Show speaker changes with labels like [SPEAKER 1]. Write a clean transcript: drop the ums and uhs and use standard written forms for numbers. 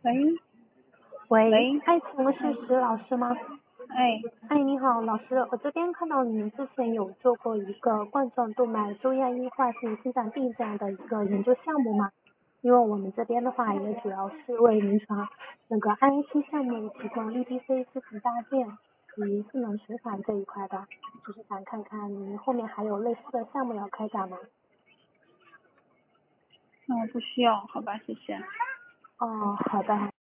[SPEAKER 1] 喂
[SPEAKER 2] 喂，
[SPEAKER 1] 喂，
[SPEAKER 2] 请问是石老师吗？
[SPEAKER 1] 哎，
[SPEAKER 2] 你好，老师，我这边看到你们之前有做过一个冠状动脉粥样硬化性心脏病这样的一个研究项目嘛？因为我们这边的话也主要是为临床IIT 项目提供 EDC 支持搭建及智能循环这一块的，就是想看看你们后面还有类似的项目要开展吗？
[SPEAKER 1] 不需要，好吧，谢谢。
[SPEAKER 2] 哦，好的。